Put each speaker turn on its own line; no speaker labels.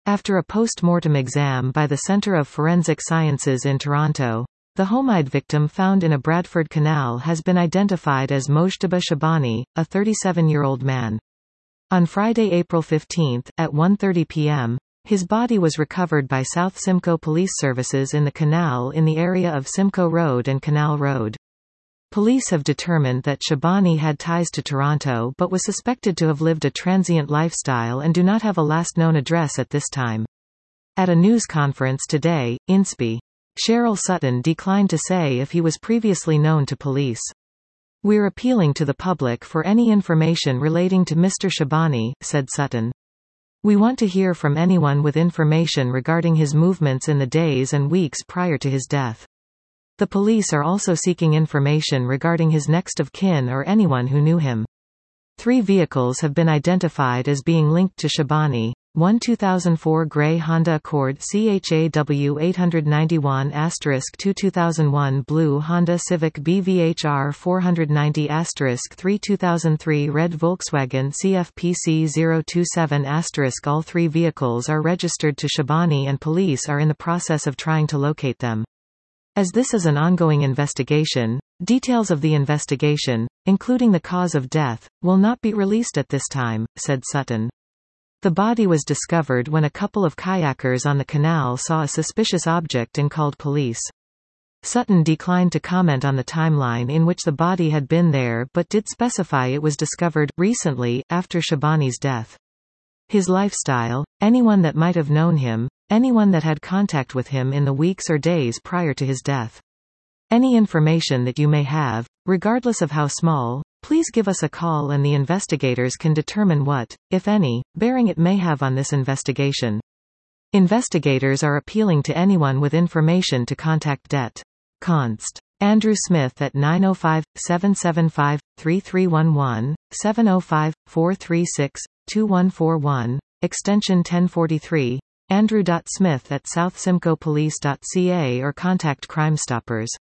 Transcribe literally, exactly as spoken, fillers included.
After a post-mortem exam by the Centre of Forensic Sciences in Toronto, the homicide victim found in a Bradford canal has been identified as Mojtaba Shabani, a thirty-seven-year-old man. On Friday, April fifteenth, at one thirty p m, his body was recovered by South Simcoe Police Services in the canal in the area of Simcoe Road and Canal Road. Police have determined that Shabani had ties to Toronto but was suspected to have lived a transient lifestyle and do not have a last known address at this time. At a news conference today, InSpi. Cheryl Sutton declined to say if he was previously known to police. "We're appealing to the public for any information relating to Mister Shabani," said Sutton. "We want to hear from anyone with information regarding his movements in the days and weeks prior to his death. The police are also seeking information regarding his next of kin or anyone who knew him." Three vehicles have been identified as being linked to Shabani. One two thousand four grey Honda Accord C H A W eight ninety-one two two thousand one blue Honda Civic B V H R four ninety three two thousand three red Volkswagen C F P C zero two seven All three vehicles are registered to Shabani and police are in the process of trying to locate them. As this is an ongoing investigation, details of the investigation, including the cause of death, will not be released at this time, said Sutton. The body was discovered when a couple of kayakers on the canal saw a suspicious object and called police. Sutton declined to comment on the timeline in which the body had been there but did specify it was discovered recently, after Shabani's death. His lifestyle, anyone that might have known him, anyone that had contact with him in the weeks or days prior to his death. Any information that you may have, regardless of how small, please give us a call and the investigators can determine what, if any, bearing it may have on this investigation. Investigators are appealing to anyone with information to contact Det. Const. Andrew Smith at nine oh five, seven seven five, three three one one, seven oh five, four three six, two one four one, extension ten forty-three, andrew dot smith at south simcoe police dot c a or contact Crime Stoppers.